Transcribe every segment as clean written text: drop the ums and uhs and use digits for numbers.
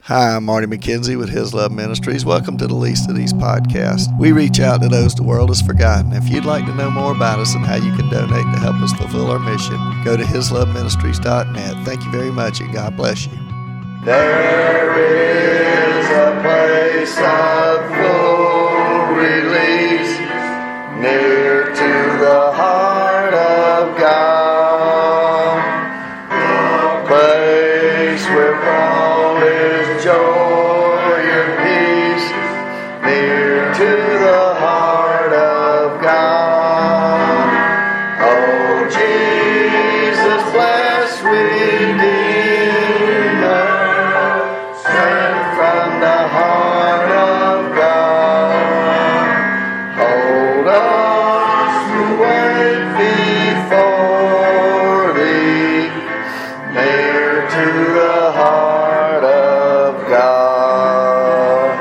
Hi, I'm Marty McKenzie with His Love Ministries. Welcome to the Least of These podcasts. We reach out to those the world has forgotten. If you'd like to know more about us and how you can donate to help us fulfill our mission, go to hisloveministries.net. Thank you very much, and God bless you. There is a place of full release near to the heart of God, a place where all is joy and peace, near to the heart of God. Oh, Jesus, bless Redeemer, sent from the heart of God. Hold us to wait before thee, near to the heart of God.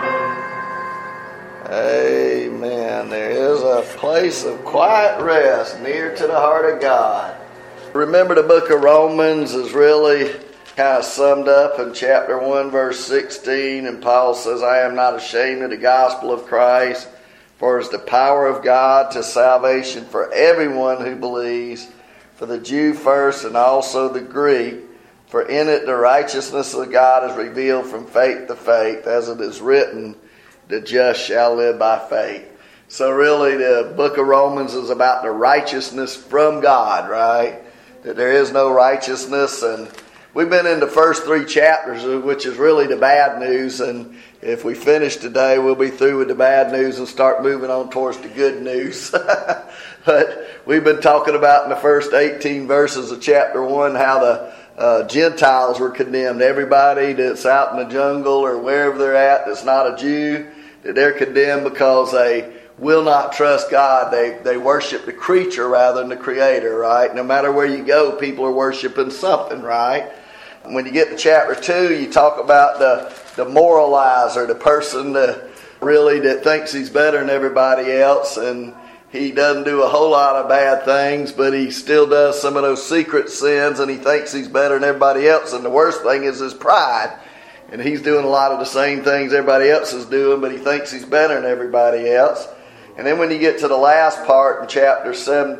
Amen. There is a place of quiet rest near to the heart of God. Remember, the book of Romans is really kind of summed up in chapter 1, verse 16, and Paul says, I am not ashamed of the gospel of Christ, for it is the power of God to salvation for everyone who believes, for the Jew first and also the Greek. For in it the righteousness of God is revealed from faith to faith, as it is written, the just shall live by faith. So really the book of Romans is about the righteousness from God, right? That there is no righteousness. And we've been in the first 3 chapters, which is really the bad news. And if we finish today, we'll be through with the bad news and start moving on towards the good news. But we've been talking about in the first 18 verses of chapter 1 how the Gentiles were condemned. Everybody that's out in the jungle or wherever they're at that's not a Jew, that they're condemned because they will not trust God. They worship the creature rather than the creator, right? No matter where you go, people are worshiping something, right? And when you get to chapter 2, you talk about the moralizer, the person that thinks he's better than everybody else, and he doesn't do a whole lot of bad things, but he still does some of those secret sins, and he thinks he's better than everybody else. And the worst thing is his pride. And he's doing a lot of the same things everybody else is doing, but he thinks he's better than everybody else. And then when you get to the last part in chapter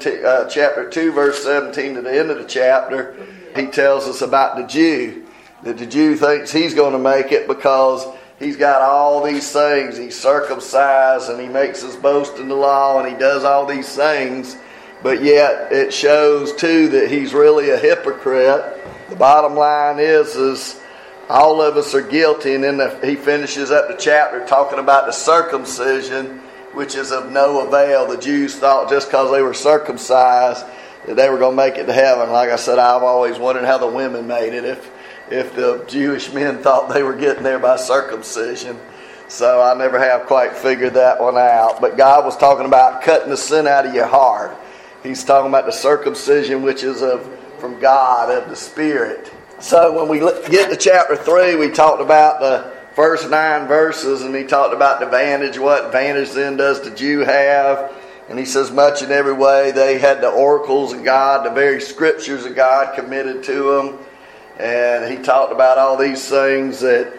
2, verse 17 to the end of the chapter, he tells us about the Jew. That the Jew thinks he's going to make it because he's got all these things. He's circumcised and he makes his boast in the law and he does all these things. But yet it shows too that he's really a hypocrite. The bottom line is all of us are guilty. And then he finishes up the chapter talking about the circumcision, which is of no avail. The Jews thought just because they were circumcised that they were going to make it to heaven. Like I said, I've always wondered how the women made it if the Jewish men thought they were getting there by circumcision. So I never have quite figured that one out. But God was talking about cutting the sin out of your heart. He's talking about the circumcision which is from God, of the Spirit. So when we get to chapter 3, we talked about the first 9 verses, and he talked about the advantage, what advantage then does the Jew have. And he says much in every way they had the oracles of God, the very scriptures of God committed to them. And he talked about all these things that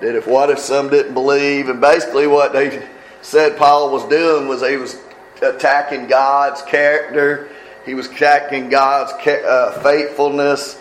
if some didn't believe. And basically what they said Paul was doing was he was attacking God's character. He was attacking God's faithfulness.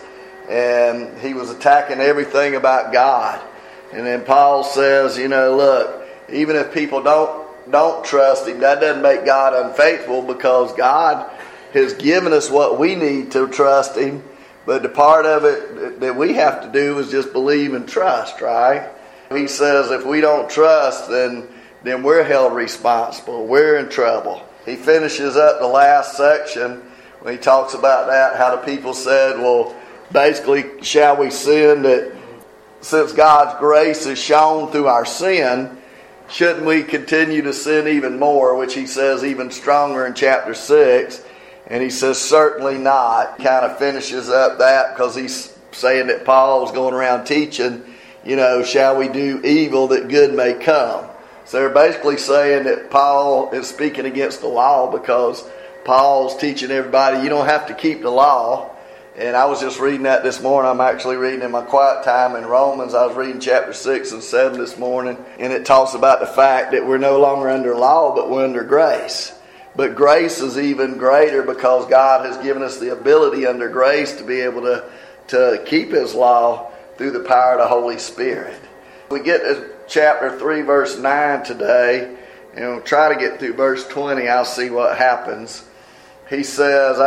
And he was attacking everything about God. And then Paul says, look, even if people don't trust him, that doesn't make God unfaithful, because God has given us what we need to trust him. But the part of it that we have to do is just believe and trust, right? He says if we don't trust, then we're held responsible. We're in trouble. He finishes up the last section when he talks about that, how the people said, well, basically, shall we sin that since God's grace is shown through our sin, shouldn't we continue to sin even more, which he says even stronger in chapter 6. And he says, certainly not. He kind of finishes up that because he's saying that Paul was going around teaching, shall we do evil that good may come? So they're basically saying that Paul is speaking against the law, because Paul's teaching everybody you don't have to keep the law. And I was just reading that this morning. I'm actually reading in my quiet time in Romans. I was reading chapter 6 and 7 this morning. And it talks about the fact that we're no longer under law, but we're under grace. But grace is even greater because God has given us the ability under grace to be able to keep His law through the power of the Holy Spirit. We get to chapter 3, verse 9 today. And we'll try to get through verse 20. I'll see what happens. He says,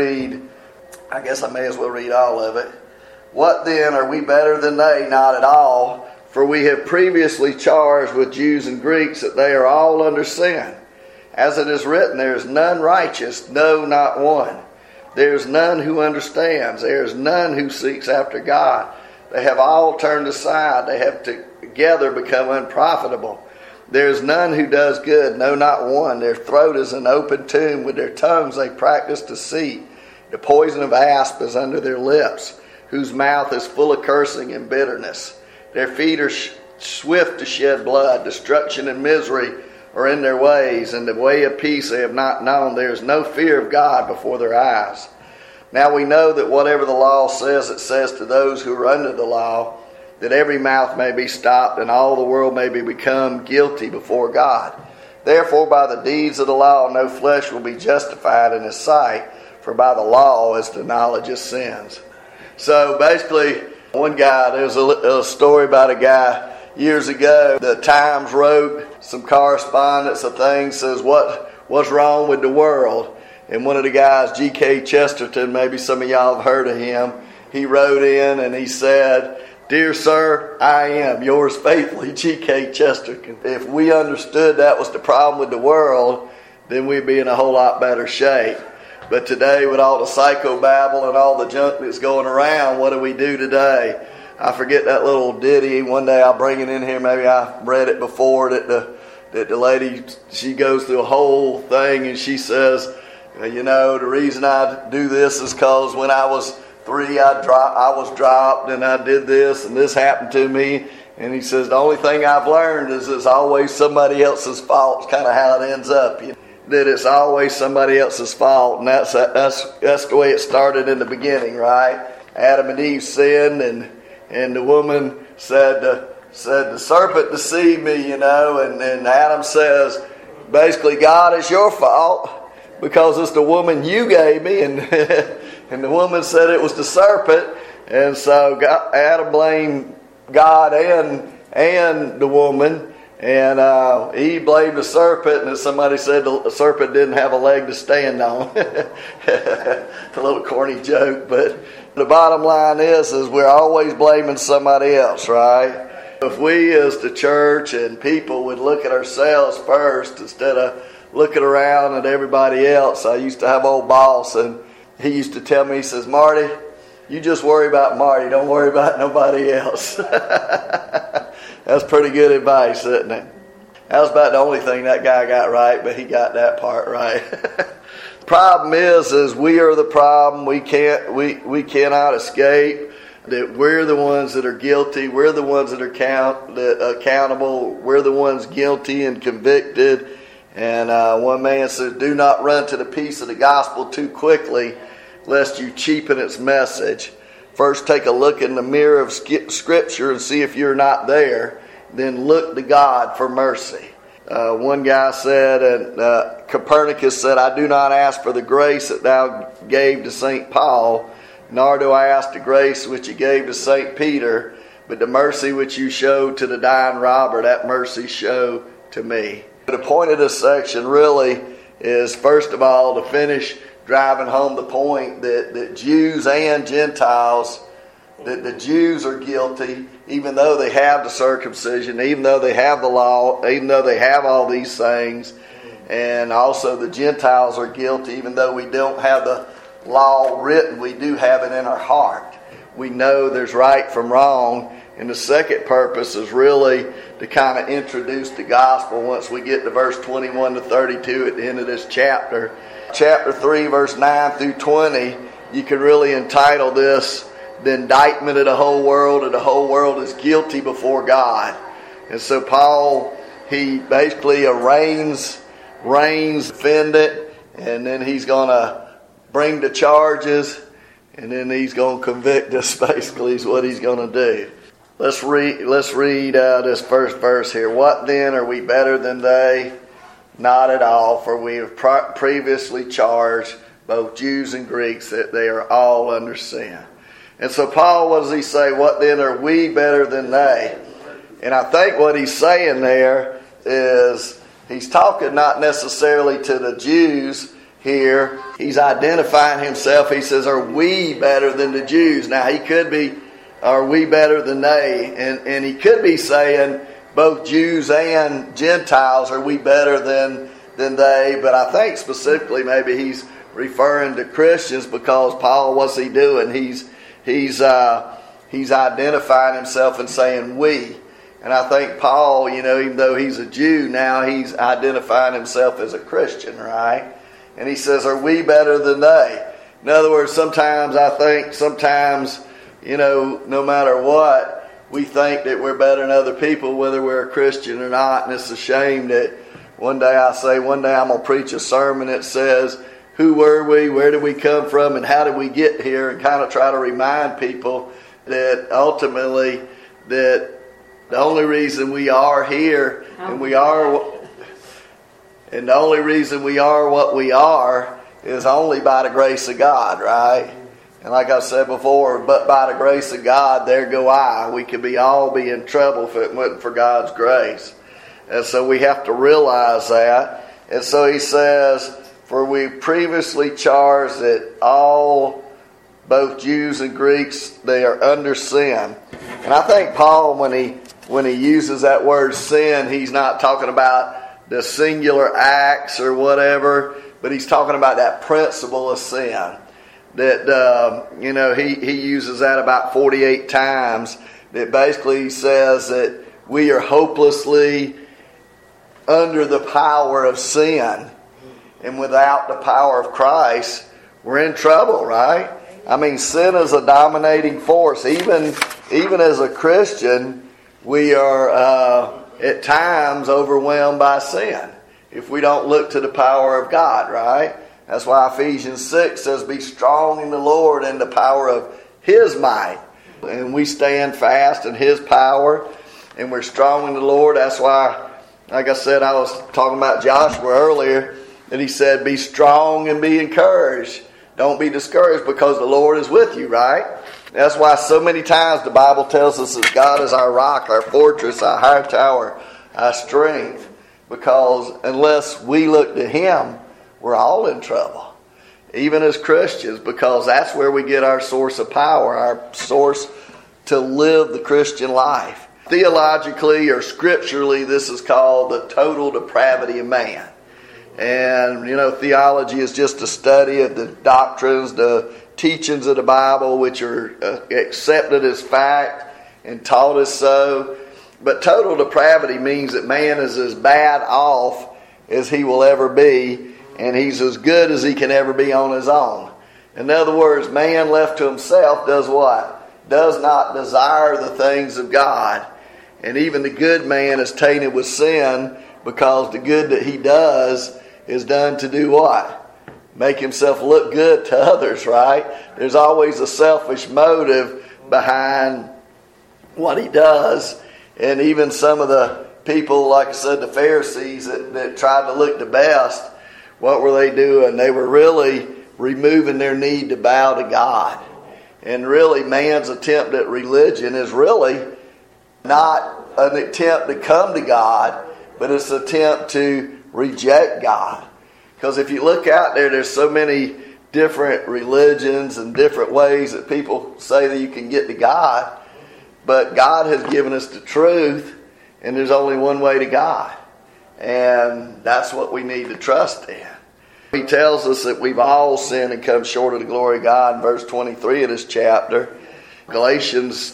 I guess I may as well read all of it. What then, are we better than they? Not at all. For we have previously charged with Jews and Greeks that they are all under sin. As it is written, there is none righteous, no, not one. There is none who understands. There is none who seeks after God. They have all turned aside. They have together become unprofitable. There is none who does good, no, not one. Their throat is an open tomb. With their tongues they practice deceit. The poison of asp is under their lips, whose mouth is full of cursing and bitterness. Their feet are swift to shed blood. Destruction and misery are in their ways, and the way of peace they have not known. There is no fear of God before their eyes. Now we know that whatever the law says, it says to those who are under the law, that every mouth may be stopped and all the world may be become guilty before God. Therefore, by the deeds of the law, no flesh will be justified in His sight, for by the law is the knowledge of sins. So basically, one guy, there's a story about a guy years ago. The Times wrote some correspondence, a thing says, what's wrong with the world? And one of the guys, G.K. Chesterton, maybe some of y'all have heard of him, he wrote in and he said, "Dear sir, I am yours faithfully, G.K. Chesterton." If we understood that was the problem with the world, then we'd be in a whole lot better shape. But today, with all the psychobabble and all the junk that's going around, what do we do today? I forget that little ditty. One day I'll bring it in here. Maybe I read it before, that the lady, she goes through a whole thing and she says, the reason I do this is because when I was 3, I was dropped and I did this and this happened to me. And he says, the only thing I've learned is it's always somebody else's fault. It's kind of how it ends up. That it's always somebody else's fault. And that's the way it started in the beginning, right? Adam and Eve sinned and the woman said the serpent deceived me, and Adam says, basically, God, it's your fault because it's the woman you gave me. And and the woman said it was the serpent. And so Adam blamed God and the woman. And Eve blamed the serpent, and somebody said the serpent didn't have a leg to stand on. A little corny joke, but the bottom line is we're always blaming somebody else, right? If we as the church and people would look at ourselves first instead of looking around at everybody else. I used to have an old boss, and he used to tell me, he says, "Marty, you just worry about Marty. Don't worry about nobody else." That's pretty good advice, isn't it? That was about the only thing that guy got right, but he got that part right. The problem is we are the problem. We cannot escape. That we're the ones that are guilty. We're the ones that are accountable. We're the ones guilty and convicted. And one man says, "Do not run to the peace of the gospel too quickly, lest you cheapen its message. First take a look in the mirror of Scripture and see if you're not there. Then look to God for mercy." One guy said, and Copernicus said, "I do not ask for the grace that thou gave to St. Paul, nor do I ask the grace which you gave to St. Peter, but the mercy which you showed to the dying robber, that mercy show to me." The point of this section really is, first of all, to finish driving home the point that Jews and Gentiles, that the Jews are guilty, even though they have the circumcision, even though they have the law, even though they have all these things. And also the Gentiles are guilty, even though we don't have the law written, we do have it in our heart. We know there's right from wrong. And the second purpose is really to kind of introduce the gospel once we get to verse 21 to 32 at the end of this chapter. Chapter 3, verse 9 through 20, you can really entitle this, "The Indictment of the Whole World," and the whole world is guilty before God. And so Paul, he basically arraigns the defendant, and then he's going to bring the charges, And then he's going to convict us, basically, is what he's going to do. Let's read this first verse here. What then, are we better than they? Not at all, for we have previously charged both Jews and Greeks that they are all under sin. And so Paul, what does he say? What then, are we better than they? And I think what he's saying there is he's talking not necessarily to the Jews here. He's identifying himself. He says, are we better than the Jews? Now, he could be, are we better than they? And he could be saying, both Jews and Gentiles, are we better than they? But I think specifically maybe he's referring to Christians, because Paul, what's he doing? He's identifying himself and saying we. And I think Paul, even though he's a Jew, now he's identifying himself as a Christian, right? And he says, are we better than they? In other words, sometimes, no matter what, we think that we're better than other people, whether we're a Christian or not. And it's a shame that one day I'm going to preach a sermon that says, who were we, where did we come from, and how did we get here? And kind of try to remind people that ultimately that the only reason we are here and the only reason we are what we are is only by the grace of God, right? And like I said before, but by the grace of God, there go I. We could all be in trouble if it wasn't for God's grace. And so we have to realize that. And so he says, for we previously charged that all, both Jews and Greeks, they are under sin. And I think Paul, when he uses that word sin, he's not talking about the singular acts or whatever, but he's talking about that principle of sin. That, he uses that about 48 times. That basically says that we are hopelessly under the power of sin. And without the power of Christ, we're in trouble, right? I mean, sin is a dominating force. Even as a Christian, we are at times overwhelmed by sin if we don't look to the power of God, right? That's why Ephesians 6 says, be strong in the Lord and the power of His might. And we stand fast in His power, and we're strong in the Lord. That's why, like I said, I was talking about Joshua earlier, and he said, be strong and be encouraged. Don't be discouraged, because the Lord is with you, right? That's why so many times the Bible tells us that God is our rock, our fortress, our high tower, our strength. Because unless we look to Him, we're all in trouble, even as Christians, because that's where we get our source of power, our source to live the Christian life. Theologically or scripturally, this is called the total depravity of man. And, theology is just a study of the doctrines, the teachings of the Bible, which are accepted as fact and taught as so. But total depravity means that man is as bad off as he will ever be, and he's as good as he can ever be on his own. In other words, man left to himself does what? Does not desire the things of God. And even the good man is tainted with sin, because the good that he does is done to do what? Make himself look good to others, right? There's always a selfish motive behind what he does. And even some of the people, like I said, the Pharisees that tried to look the best, what were they doing? They were really removing their need to bow to God. And really, man's attempt at religion is really not an attempt to come to God, but it's an attempt to reject God. Because if you look out there, there's so many different religions and different ways that people say that you can get to God. But God has given us the truth, and there's only one way to God. And that's what we need to trust in. He tells us that we've all sinned and come short of the glory of God in verse 23 of this chapter. Galatians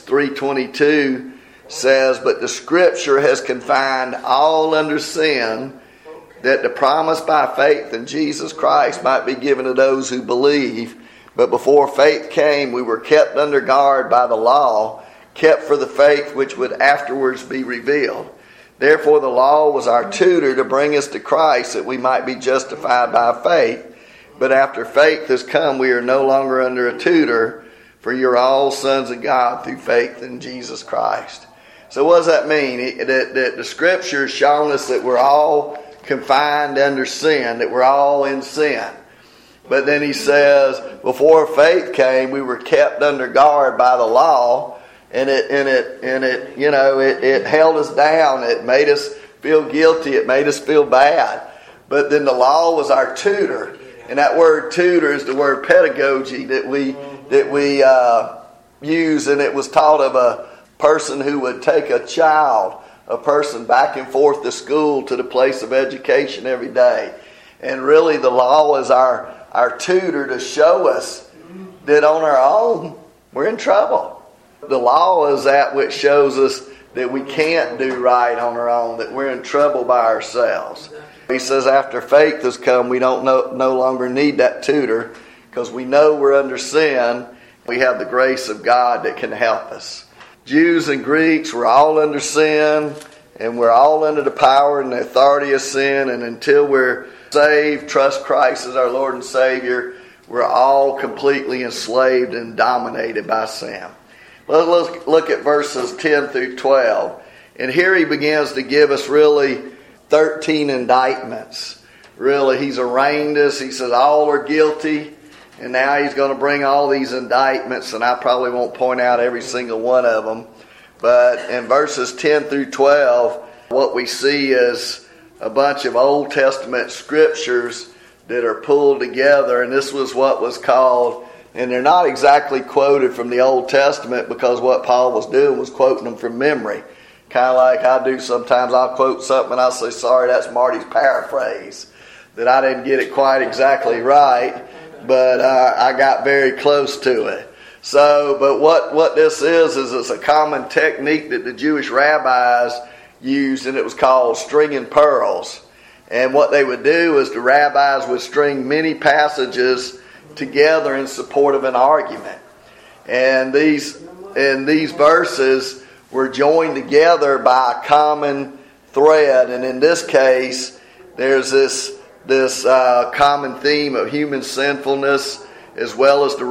3:22 says, but the Scripture has confined all under sin, that the promise by faith in Jesus Christ might be given to those who believe. But before faith came, we were kept under guard by the law, kept for the faith which would afterwards be revealed. Therefore the law was our tutor to bring us to Christ, that we might be justified by faith. But after faith has come, we are no longer under a tutor, for you're all sons of God through faith in Jesus Christ. So what does that mean? That the Scripture has shown us that we're all confined under sin, that we're all in sin. But then he says, before faith came, we were kept under guard by the law, and it held us down. It made us feel guilty. It made us feel bad. But then the law was our tutor, and that word tutor is the word pedagogy that we use, and it was taught of a person who would take a person back and forth to school, to the place of education every day. And really the law is our tutor to show us that on our own we're in trouble. The law is that which shows us that we can't do right on our own, that we're in trouble by ourselves. He says after faith has come, we don't no longer need that tutor, because we know we're under sin. We have the grace of God that can help us. Jews and Greeks, we're all under sin, and we're all under the power and the authority of sin, and until we're saved, trust Christ as our Lord and Savior, we're all completely enslaved and dominated by sin. Let's look at verses 10 through 12. And here he begins to give us really 13 indictments. Really, he's arraigned us. He says all are guilty. And now he's going to bring all these indictments, and I probably won't point out every single one of them. But in verses 10 through 12, what we see is a bunch of Old Testament scriptures that are pulled together. And this was what was called, and they're not exactly quoted from the Old Testament, because what Paul was doing was quoting them from memory. Kind of like I do sometimes. I'll quote something and I'll say, sorry, that's Marty's paraphrase. That I didn't get it quite exactly right, but I got very close to it. So, but what this is it's a common technique that the Jewish rabbis used, and it was called stringing pearls. And what they would do is the rabbis would string many passages together in support of an argument. And these verses were joined together by a common thread. And in this case, there's this common theme of human sinfulness, as well as the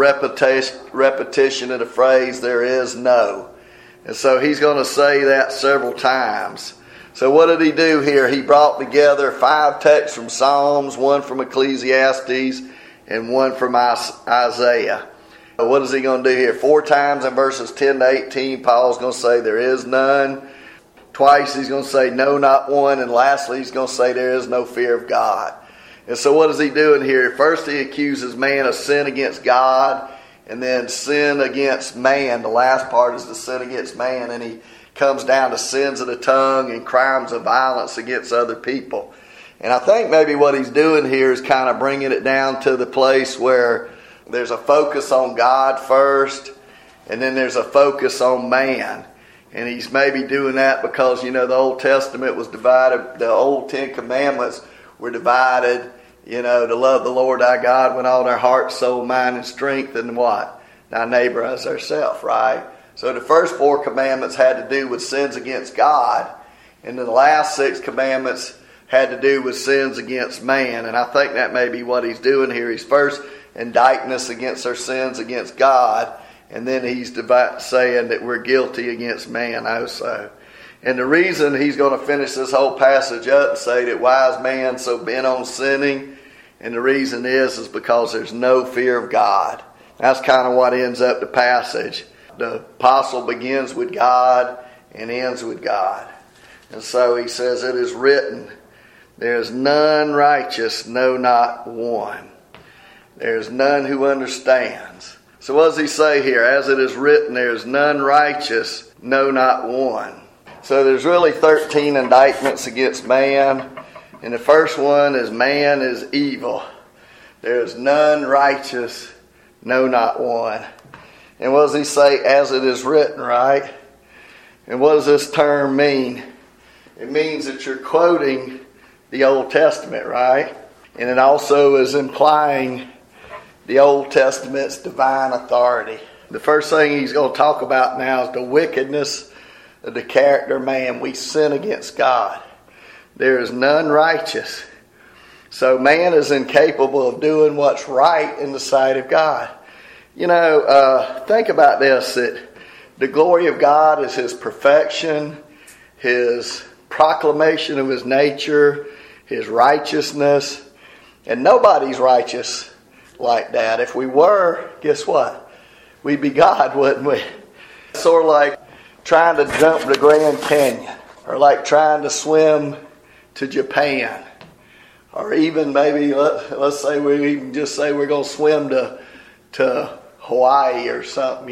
repetition of the phrase, there is no. And so he's going to say that several times. So what did he do here? He brought together 5 texts from Psalms, 1 from Ecclesiastes, and 1 from Isaiah. What is he going to do here? 4 times in verses 10 to 18, Paul's going to say there is none. Twice he's going to say no, not one. And lastly, he's going to say there is no fear of God. And so what is he doing here? First he accuses man of sin against God, and then sin against man. The last part is the sin against man. And he comes down to sins of the tongue and crimes of violence against other people. And I think maybe what he's doing here is kind of bringing it down to the place where there's a focus on God first, and then there's a focus on man. And he's maybe doing that because, the Old Testament was divided. The old 10 commandments were divided, to love the Lord thy God with all their heart, soul, mind, and strength, and what? Thy neighbor as ourself, right? So the first 4 commandments had to do with sins against God, and then the last 6 commandments had to do with sins against man. And I think that may be what he's doing here. He's first indicting us against our sins against God, and then he's saying that we're guilty against man also. And the reason he's going to finish this whole passage up and say that why is man so bent on sinning, and the reason is because there's no fear of God. That's kind of what ends up the passage. The apostle begins with God and ends with God. And so he says, it is written, there is none righteous, no, not one. There is none who understands. So what does he say here? As it is written, there is none righteous, no, not one. So there's really 13 indictments against man. And the first one is man is evil. There is none righteous, no, not one. And what does he say? As it is written, right? And what does this term mean? It means that you're quoting the Old Testament, right? And it also is implying the Old Testament's divine authority. The first thing he's going to talk about now is the wickedness of the character of man. We sin against God. There is none righteous. So man is incapable of doing what's right in the sight of God. Think about this, that the glory of God is His perfection, His proclamation of His nature, His righteousness. And nobody's righteous like that. If we were, guess what? We'd be God, wouldn't we? Sort of like trying to jump the Grand Canyon, or like trying to swim to Japan, or even maybe let's say we even just say we're going to swim to Hawaii or something.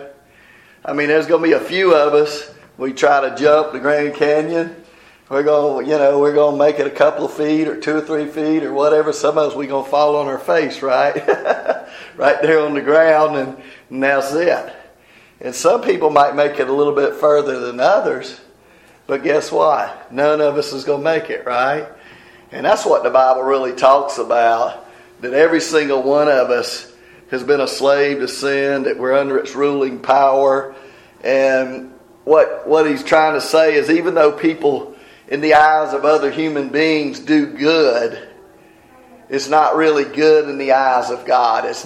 I mean, there's going to be a few of us. We try to jump the Grand Canyon. We're going to make it a couple of feet or 2 or 3 feet or whatever. Some of us we're going to fall on our face, right? Right there on the ground, and that's it. And some people might make it a little bit further than others, but guess what? None of us is going to make it, right? And that's what the Bible really talks about, that every single one of us has been a slave to sin, that we're under its ruling power. And what he's trying to say is, even though people in the eyes of other human beings do good, it's not really good in the eyes of God. It's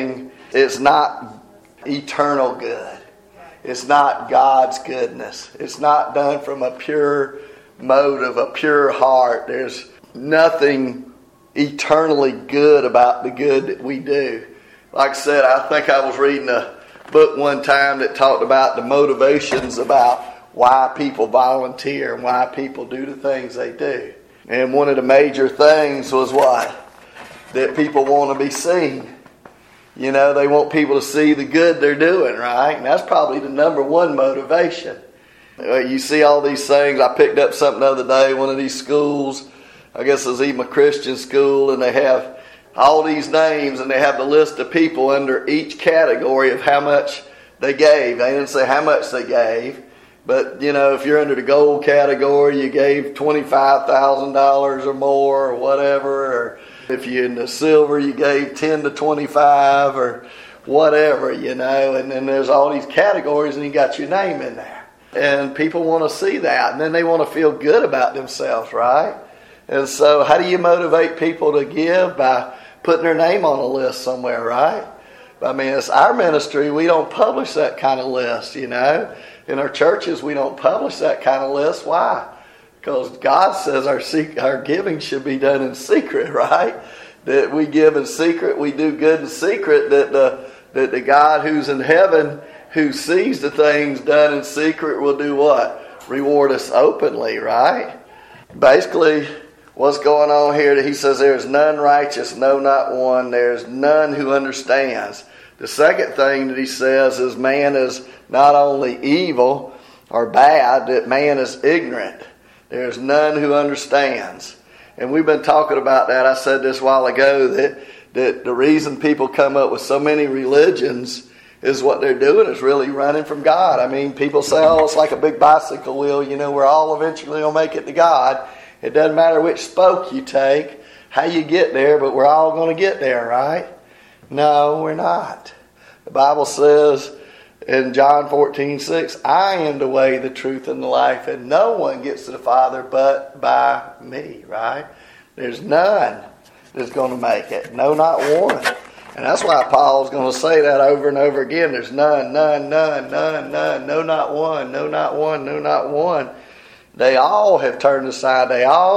not eternal good. It's not God's goodness. It's not done from a pure motive, a pure heart. There's nothing eternally good about the good that we do. Like I said, I think I was reading a book one time that talked about the motivations about why people volunteer and why people do the things they do. And one of the major things was what? That people want to be seen. They want people to see the good they're doing, right? And that's probably the number one motivation. You see all these things. I picked up something the other day, one of these schools, I guess it was even a Christian school, and they have all these names, and they have the list of people under each category of how much they gave. They didn't say how much they gave, but if you're under the gold category, you gave $25,000 or more or whatever, or if you're in the silver, you gave 10 to 25 or whatever, and then there's all these categories, and you got your name in there. And people want to see that, and then they want to feel good about themselves, right? And so how do you motivate people to give? By putting their name on a list somewhere, right? I mean, it's our ministry. We don't publish that kind of list, In our churches, we don't publish that kind of list. Why? Because God says our giving should be done in secret, right? That we give in secret, we do good in secret, that the God who's in heaven, who sees the things done in secret, will do what? Reward us openly, right? Basically, what's going on here, that he says there's none righteous, no, not one. There's none who understands. The second thing that he says is man is not only evil or bad, that man is ignorant. There's none who understands. And we've been talking about that. I said this a while ago, that the reason people come up with so many religions is what they're doing is really running from God. I mean, people say, it's like a big bicycle wheel. We're all eventually going to make it to God. It doesn't matter which spoke you take, how you get there, but we're all going to get there, right? No, we're not. The Bible says in John 14:6, I am the way, the truth, and the life, and no one gets to the Father but by me, right? There's none that's going to make it. No, not one. And that's why Paul's going to say that over and over again. There's none, none, none, none, none. No, not one. No, not one. No, not one. They all have turned aside.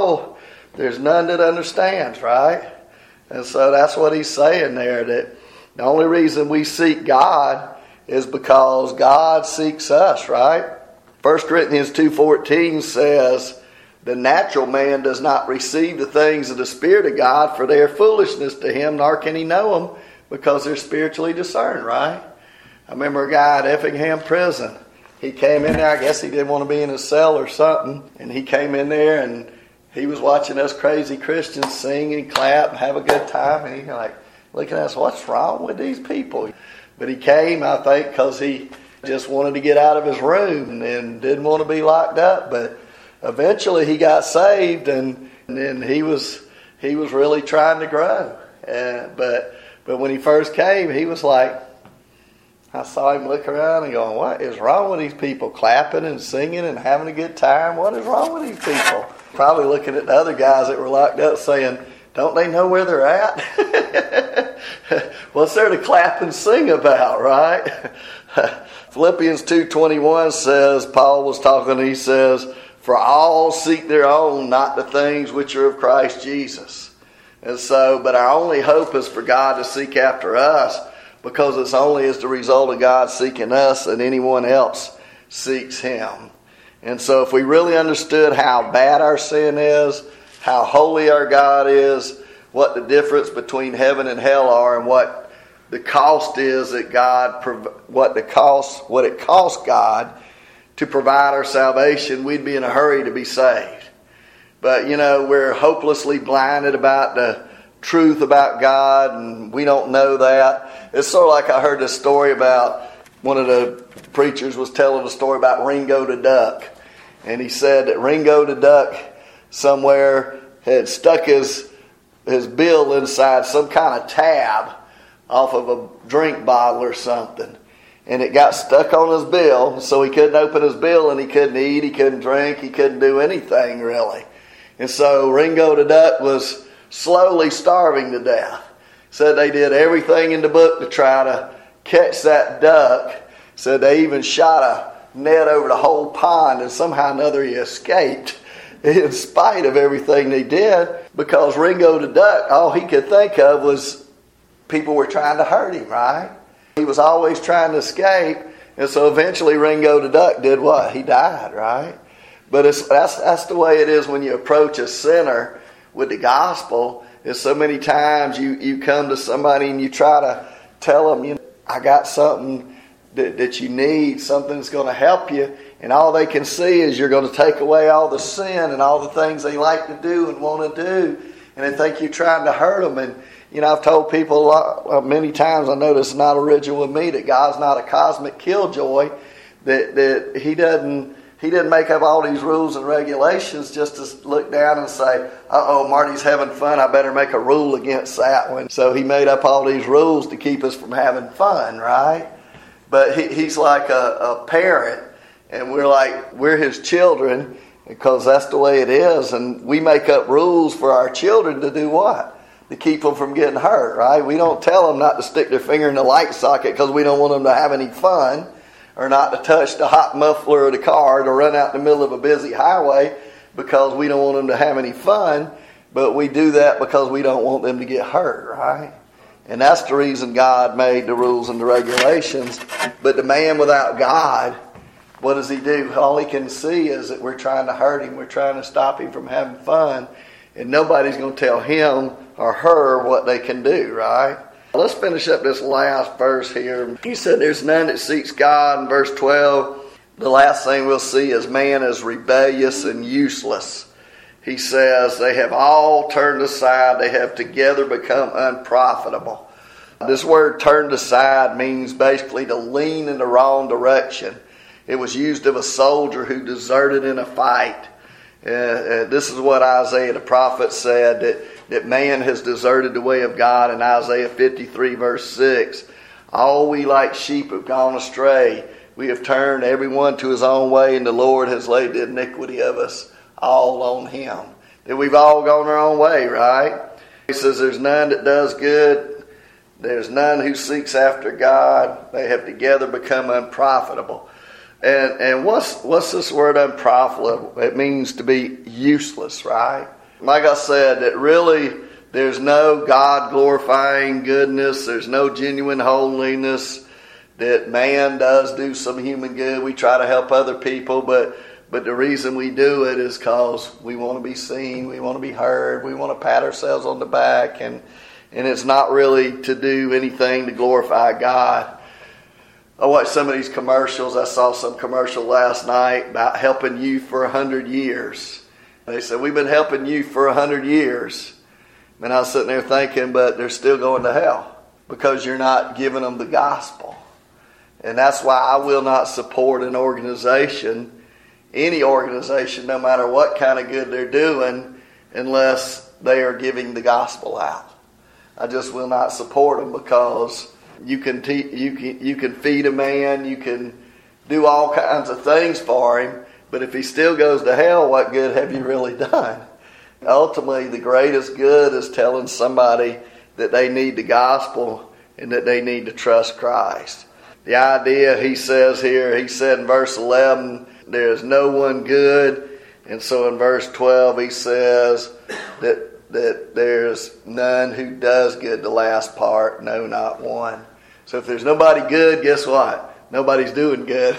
There's none that understands, right? And so that's what he's saying there, that the only reason we seek God is because God seeks us, right? 1 Corinthians 2:14 says, the natural man does not receive the things of the Spirit of God, for they are foolishness to him, nor can he know them, because they're spiritually discerned, right? I remember a guy at Effingham prison. He came in there, I guess he didn't want to be in his cell or something, and he came in there and he was watching us crazy Christians sing and clap and have a good time, and he's like looking at us, what's wrong with these people? But he came, I think, because he just wanted to get out of his room and didn't want to be locked up. But eventually he got saved, and then he was really trying to grow. But when he first came, he was like, I saw him look around and going, what is wrong with these people? Clapping and singing and having a good time. What is wrong with these people? Probably looking at the other guys that were locked up saying, Don't they know where they're at? What's there to clap and sing about, right? Philippians 2:21 says, Paul was talking, he says, for all seek their own, not the things which are of Christ Jesus. And so, but our only hope is for God to seek after us, because it's only as the result of God seeking us that anyone else seeks Him. And so if we really understood how bad our sin is, how holy our God is, what the difference between heaven and hell are, and what the cost is that what it costs God to provide our salvation, we'd be in a hurry to be saved. But we're hopelessly blinded about the truth about God, and we don't know that. It's sort of like I heard this story about, one of the preachers was telling a story about Ringo the Duck. And he said that Ringo the Duck somewhere had stuck his bill inside some kind of tab off of a drink bottle or something. And it got stuck on his bill, so he couldn't open his bill, and he couldn't eat, he couldn't drink, he couldn't do anything really. And so Ringo the Duck was slowly starving to death. Said they did everything in the book to try to catch that duck. Said they even shot a net over the whole pond, and somehow or another he escaped in spite of everything they did, because Ringo the Duck, all he could think of was people were trying to hurt him, right? He was always trying to escape, and so eventually Ringo the Duck did what? He died, right? But that's the way it is when you approach a sinner with the gospel. Is so many times you come to somebody and you try to tell them, I got something that you need, something that's going to help you, and all they can see is you're going to take away all the sin and all the things they like to do and want to do, and they think you're trying to hurt them. And I've told people many times, I know this is not original with me, that God's not a cosmic killjoy, that He didn't make up all these rules and regulations just to look down and say, Marty's having fun, I better make a rule against that one. So He made up all these rules to keep us from having fun, right? But He's like a parent, and we're His children, because that's the way it is. And we make up rules for our children to do what? To keep them from getting hurt, right? We don't tell them not to stick their finger in the light socket because we don't want them to have any fun, or not to touch the hot muffler of the car, to run out in the middle of a busy highway because we don't want them to have any fun. But we do that because we don't want them to get hurt, right? And that's the reason God made the rules and the regulations. But the man without God, what does he do? All he can see is that we're trying to hurt him. We're trying to stop him from having fun. And nobody's going to tell him or her what they can do, right? Let's finish up this last verse here. He said there's none that seeks God in verse 12. The last thing we'll see is man is rebellious and useless. He says they have all turned aside. They have together become unprofitable. This word turned aside means basically to lean in the wrong direction. It was used of a soldier who deserted in a fight. This is what Isaiah the prophet said, that man has deserted the way of God in Isaiah 53 verse 6. All we like sheep have gone astray. We have turned everyone to his own way, and the Lord has laid the iniquity of us all on Him. That we've all gone our own way, right? He says there's none that does good. There's none who seeks after God. They have together become unprofitable. And what's this word unprofitable? It means to be useless, right? Like I said, that really there's no God-glorifying goodness. There's no genuine holiness. That man does do some human good. We try to help other people, but the reason we do it is because we want to be seen, we want to be heard, we want to pat ourselves on the back, and it's not really to do anything to glorify God. I watched some of these commercials. I saw some commercial last night about helping youth for 100 years. They said, we've been helping youth for 100 years. And I was sitting there thinking, but they're still going to hell because you're not giving them the gospel. And that's why I will not support an organization, any organization, no matter what kind of good they're doing, unless they are giving the gospel out. I just will not support them, because you can feed a man, you can do all kinds of things for him, but if he still goes to hell, what good have you really done? Ultimately, the greatest good is telling somebody that they need the gospel and that they need to trust Christ. The idea he says here, he said in verse 11, there is no one good. And so in verse 12, he says that there's none who does good. The last part, no, not one. So if there's nobody good, guess what? Nobody's doing good.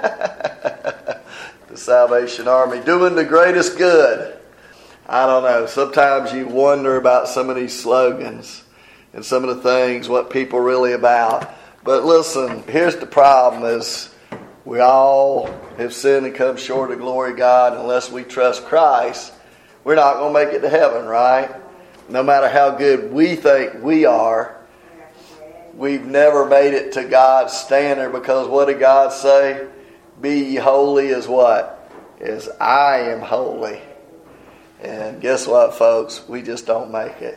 The Salvation Army doing the greatest good. I don't know. Sometimes you wonder about some of these slogans and some of the things, what people are really about. But listen, here's the problem is we all have sinned and come short of the glory of God. Unless we trust Christ, we're not going to make it to heaven, right? No matter how good we think we are, we've never made it to God's standard, because what did God say? Be ye holy as what? As I am holy. And guess what, folks? We just don't make it.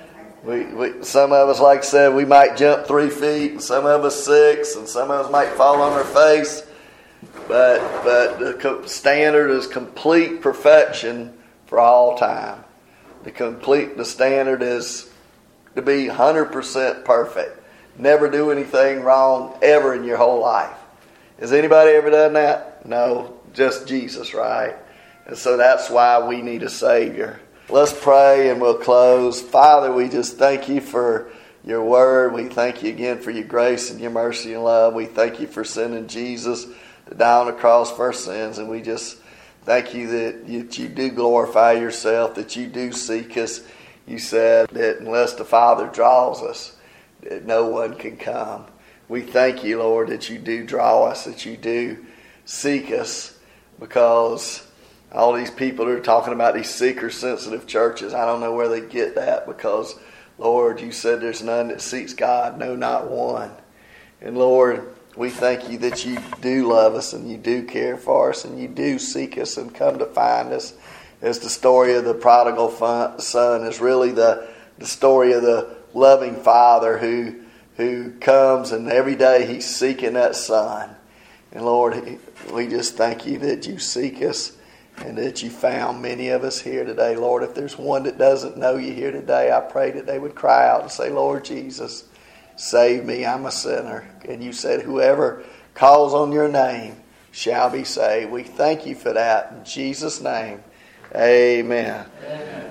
We some of us, like I said, we might jump 3 feet, and some of us 6, and some of us might fall on our face. But the standard is complete perfection for all time. The standard is to be 100% perfect. Never do anything wrong ever in your whole life. Has anybody ever done that? No, just Jesus, right? And so that's why we need a Savior. Let's pray and we'll close. Father, we just thank you for your word. We thank you again for your grace and your mercy and love. We thank you for sending Jesus to die on the cross for our sins. And we just thank you that you do glorify yourself, that you do seek us. You said that unless the Father draws us, that no one can come. We thank you, Lord, that you do draw us, that you do seek us, because all these people are talking about these seeker-sensitive churches. I don't know where they get that, because, Lord, you said there's none that seeks God, no, not one. And, Lord, we thank you that you do love us and you do care for us and you do seek us and come to find us. As the story of the prodigal son is really the story of the loving Father who comes, and every day he's seeking that son. And, Lord, we just thank you that you seek us, and that you found many of us here today. Lord, if there's one that doesn't know you here today, I pray that they would cry out and say, Lord Jesus, save me, I'm a sinner. And you said whoever calls on your name shall be saved. We thank you for that. In Jesus' name, amen. Amen.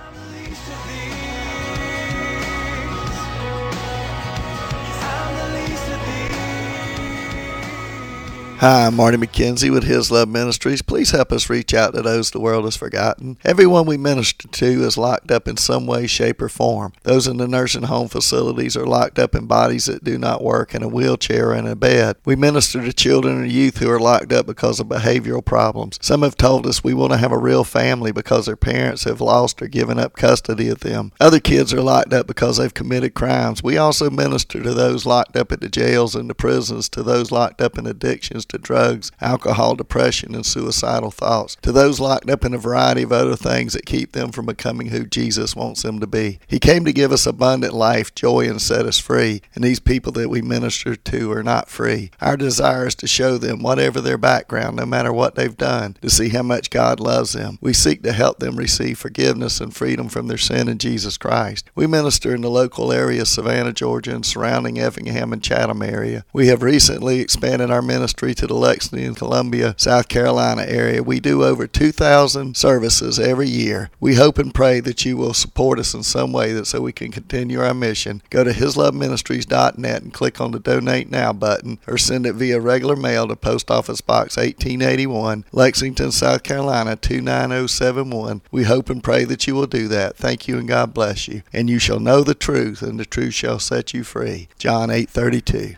Hi, I'm Marty McKenzie with His Love Ministries. Please help us reach out to those the world has forgotten. Everyone we minister to is locked up in some way, shape, or form. Those in the nursing home facilities are locked up in bodies that do not work, in a wheelchair and a bed. We minister to children and youth who are locked up because of behavioral problems. Some have told us we want to have a real family because their parents have lost or given up custody of them. Other kids are locked up because they've committed crimes. We also minister to those locked up at the jails and the prisons, to those locked up in addictions, to drugs, alcohol, depression, and suicidal thoughts, to those locked up in a variety of other things that keep them from becoming who Jesus wants them to be. He came to give us abundant life, joy, and set us free, and these people that we minister to are not free. Our desire is to show them, whatever their background, no matter what they've done, to see how much God loves them. We seek to help them receive forgiveness and freedom from their sin in Jesus Christ. We minister in the local area of Savannah, Georgia, and surrounding Effingham and Chatham area. We have recently expanded our ministry to the Lexington, Columbia, South Carolina area. We do over 2,000 services every year. We hope and pray that you will support us in some way so we can continue our mission. Go to hisloveministries.net and click on the Donate Now button, or send it via regular mail to Post Office Box 1881, Lexington, South Carolina 29071. We hope and pray that you will do that. Thank you and God bless you. And you shall know the truth, and the truth shall set you free. John 8:32.